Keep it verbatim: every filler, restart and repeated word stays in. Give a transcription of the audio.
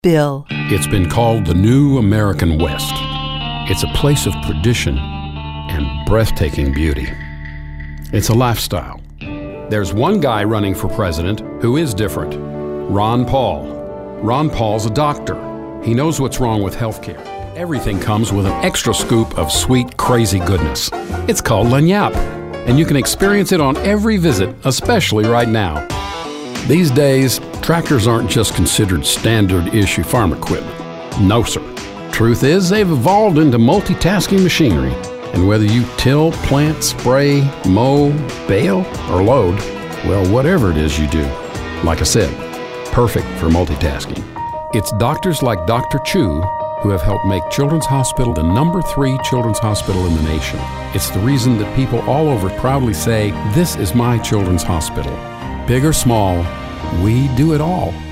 Bill. It's been called the New American West. It's a place of tradition and breathtaking beauty. It's a lifestyle. There's one guy running for president who is different. Ron Paul. Ron Paul's a doctor. He knows what's wrong with healthcare. Everything comes with an extra scoop of sweet, crazy goodness. It's called Lagniappe, and you can experience it on every visit, especially right now. These days, tractors aren't just considered standard-issue farm equipment. No, sir. Truth is, they've evolved into multitasking machinery. And whether you till, plant, spray, mow, bale, or load, well, whatever it is you do, like I said, perfect for multitasking. It's doctors like Doctor Chu who have helped make Children's Hospital the number three children's hospital in the nation. It's the reason that people all over proudly say, "This is my children's hospital." Big or small, we do it all.